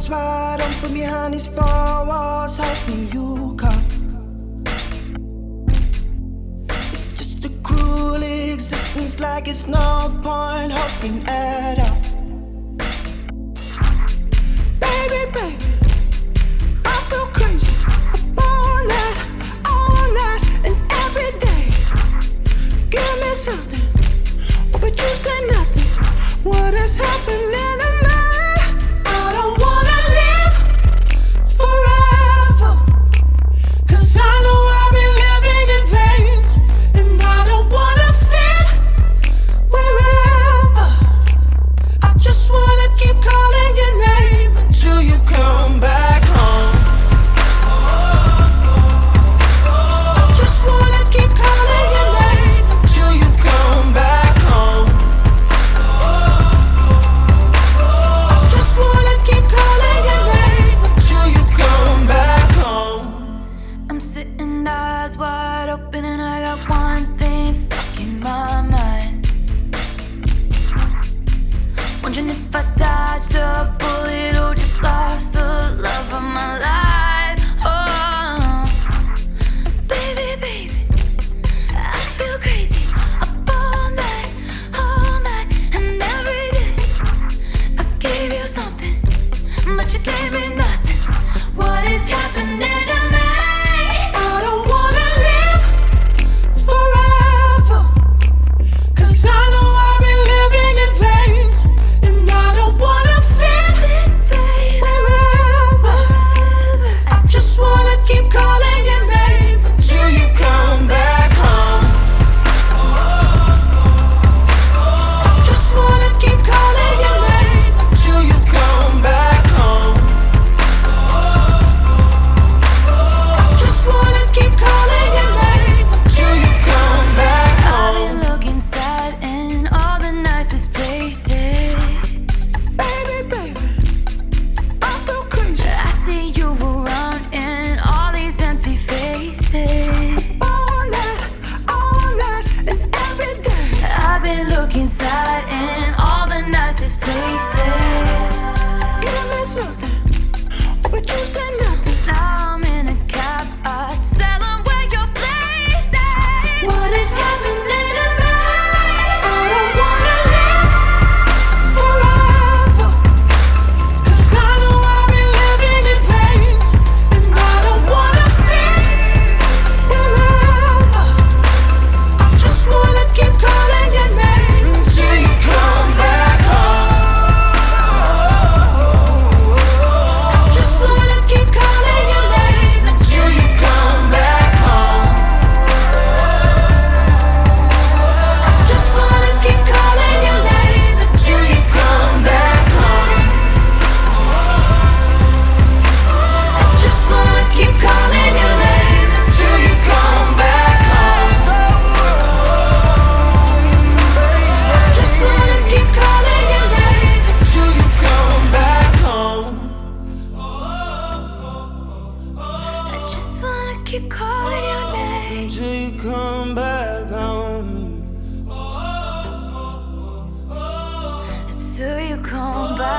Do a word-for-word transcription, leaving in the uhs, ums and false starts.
eyes wide open behind these four walls, hoping you come. It's just a cruel existence, like it's no point hoping at all. Baby, baby, I feel crazy all night, all night, and every day. Give me something, oh, but you say nothing. What is happening to me? I don't wanna live forever, 'cause I know I've been living in vain, and I don't wanna fit wherever. I just wanna keep calling your name until you come back home. I just wanna keep calling your name until you come back home. I just wanna keep calling your name until you come back home. I'm sitting eyes wide open and I got one thing stuck in my mind. Wondering if I dodged a bullet or just lost the love of my life. Oh, baby, baby, I feel crazy up all night, all night, and every day. I gave you something, but you gave me nothing. What is happening to me? I don't wanna live forever, 'cause I know I've been living in vain, and I don't wanna fit wherever. I just wanna keep calling your name until you come back home. I just wanna keep calling your name until you come back home. I just wanna keep calling your name until you come back I've home. been looking sad in all the nicest places. Baby, baby, I feel crazy I see you around in all these empty faces. all night, all night, and every day. I've been looking sad in all the nicest places. Give me something, oh, but you say nothing. Now I'm in a cab, I'd tell 'em where your place is. What is happening to me? I don't wanna live forever, 'cause I know I've been living in vain, and I don't wanna fit wherever. I just wanna keep calling your name until you come back home. I just wanna keep calling your name until you come back home. I just wanna keep calling your name until you come back home. I just wanna keep calling your name until you come back home. I just wanna keep calling your name until you come back home. I just wanna keep calling your name Until you come back home. until you come back.